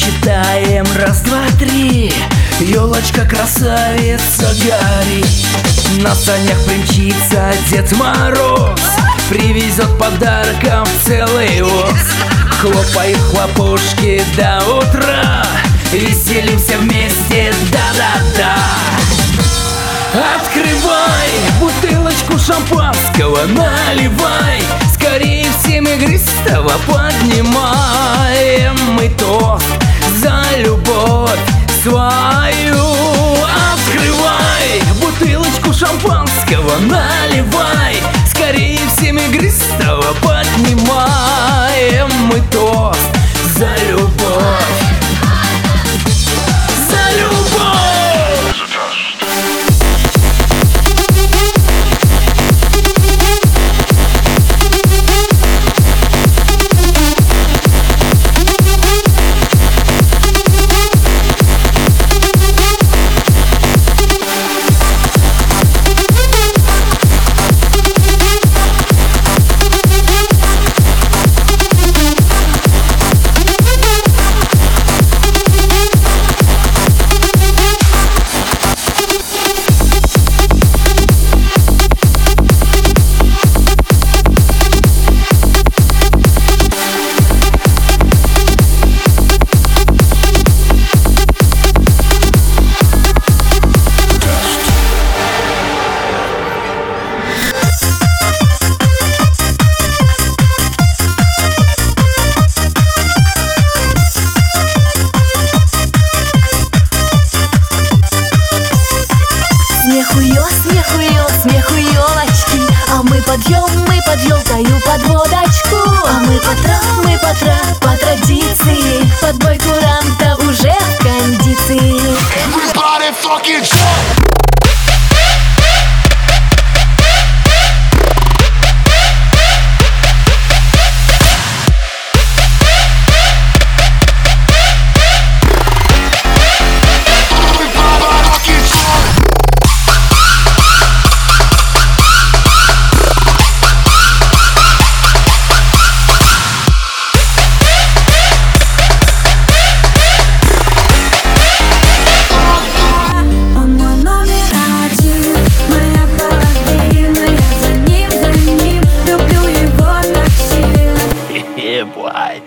считаем раз, два, три. Ёлочка, красавица, горит. На санях примчится Дед Мороз, привезет подарком целый воз. Хлопают хлопушки до утра, веселимся вместе, да-да-да. Открывай бутылочку шампанского, наливай, скорее всем игристого поднимаем мы тост за любовь свою. Открывай бутылочку шампанского, наливай, скорее всем игристого поднимаем мы тост за любовь. За любовь! Смеху ёлочки, а мы под ёлкою под водочку. А мы по традиции, под бой курантов уже в кондиции. Everybody fucking jump! Boy.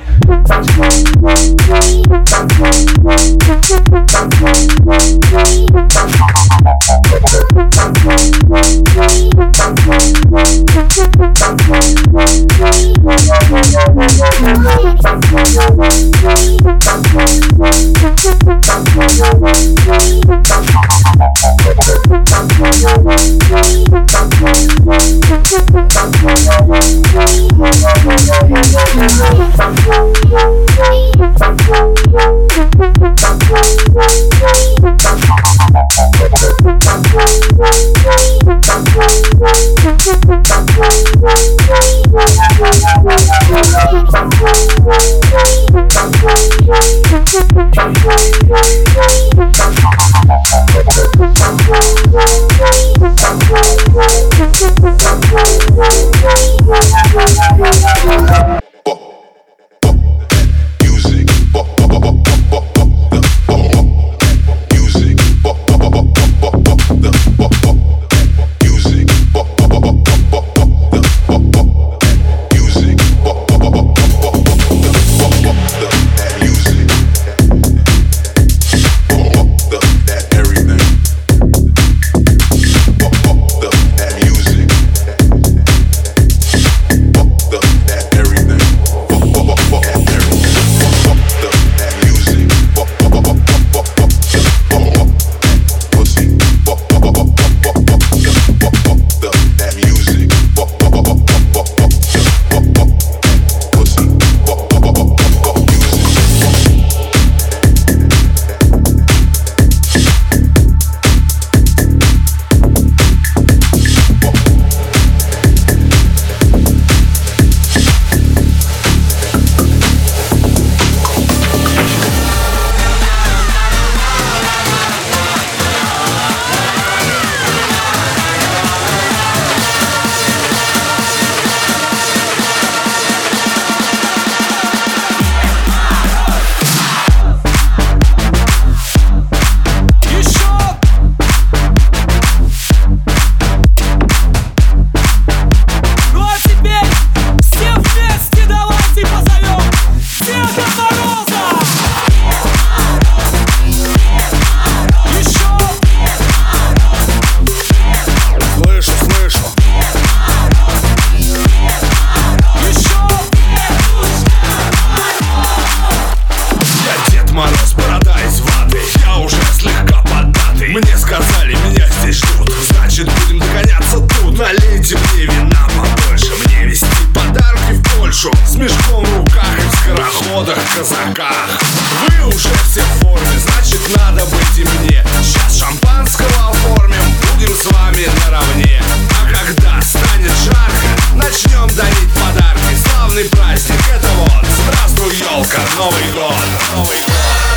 навстречу с мешком в руках и в скороходах-казаках. Вы уже все в форме, значит надо быть и мне. Сейчас шампанского оформим, будем с вами наравне. А когда станет жарко, начнем дарить подарки. Славный праздник, это вот, здравствуй, елка, Новый год, Новый год.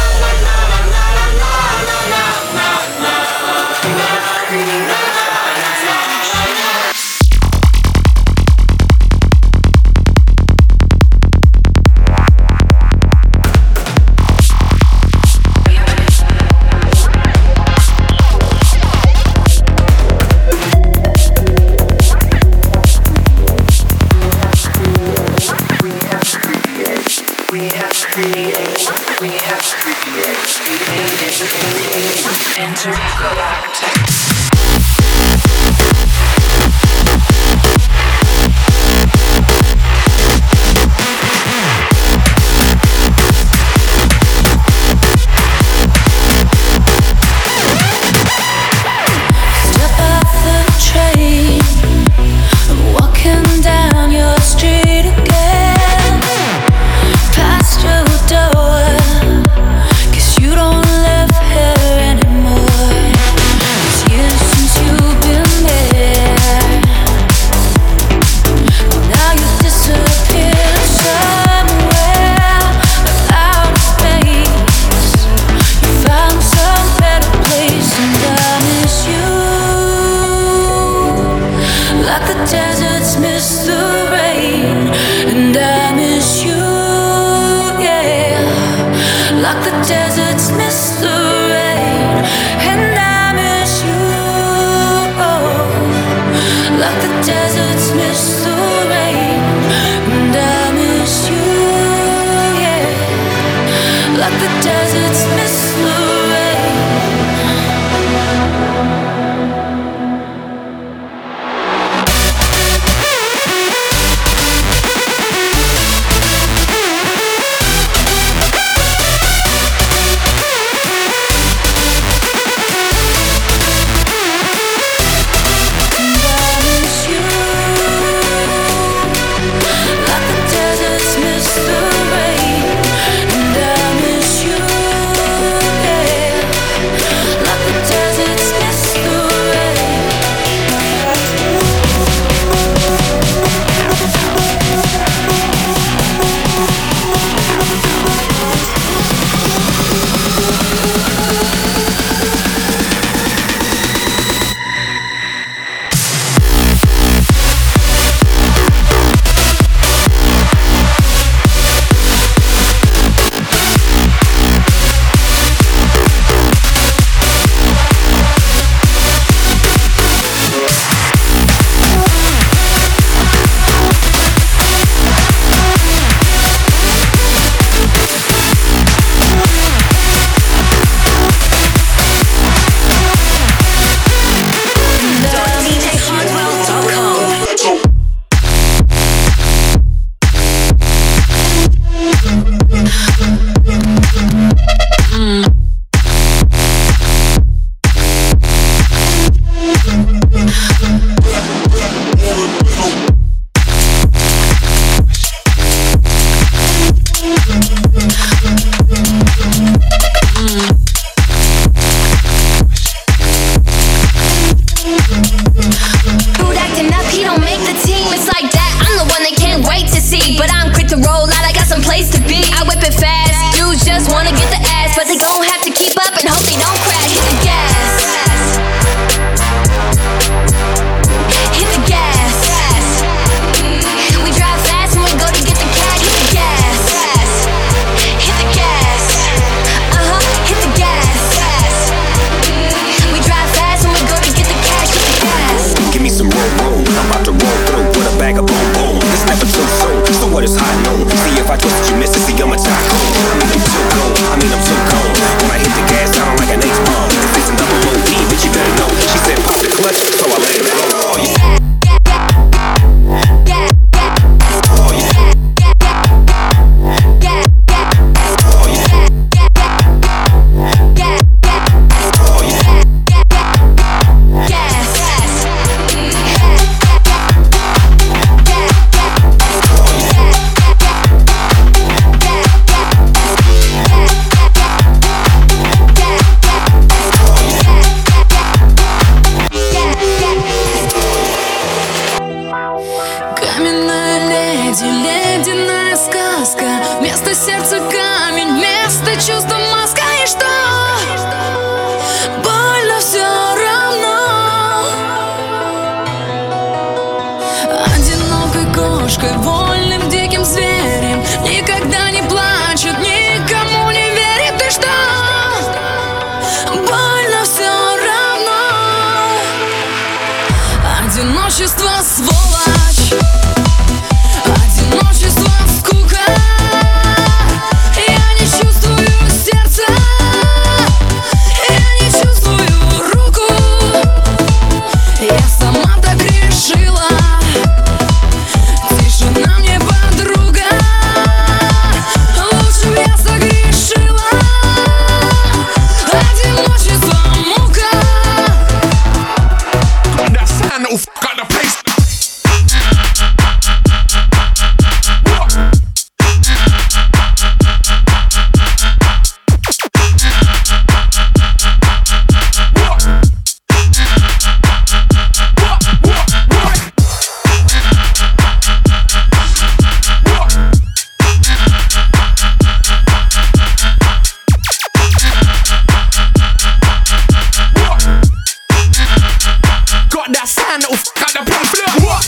Intergalactic. Песенная сказка, вместо сердца камень, вместо чувства маска. И что? Больно все равно. Одинокой кошкой, вольным диким зверем, никогда не плачет, никому не верит. И что? Больно все равно. Одиночество сволочь, одиночество скука. Я не чувствую сердца, я не чувствую руку. Я сама так решила. Тишина мне подруга, лучше б я согрешила. Одиночество мука. That sound that'll fuck out the place. Got that sound that'll fuck out the place. What?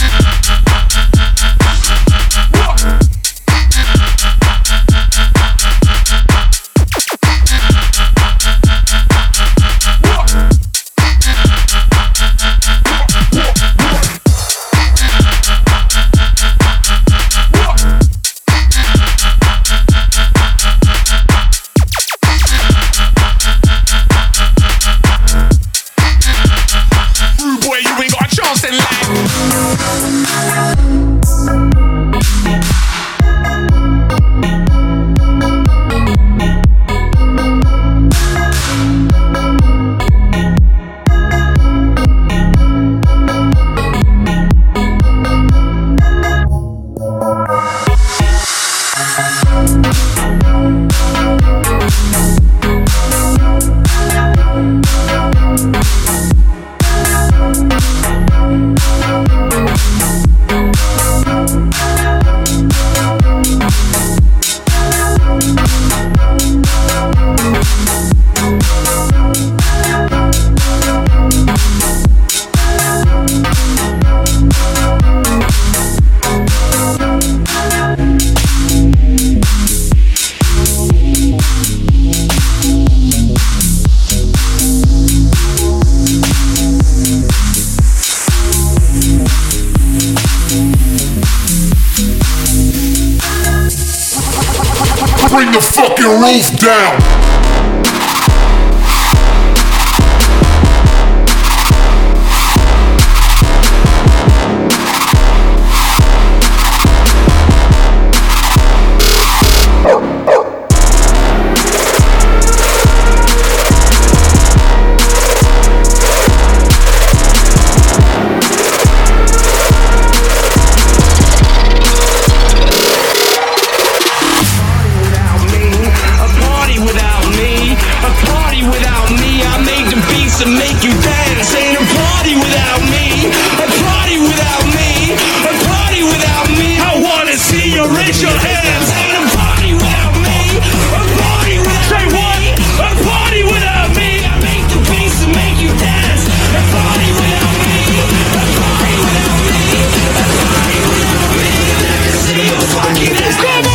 Boy, you ain't got a chance in life. Bring the fucking roof down. To make you dance, ain't a party without me. A party without me. A party without me. I wanna see you raise your hands. Ain't a party without me. A party without Say what? Me. A party without me. I make the beats to make you dance. A party without me. A party without me. A party without me. I never see you fucking dance. Come on.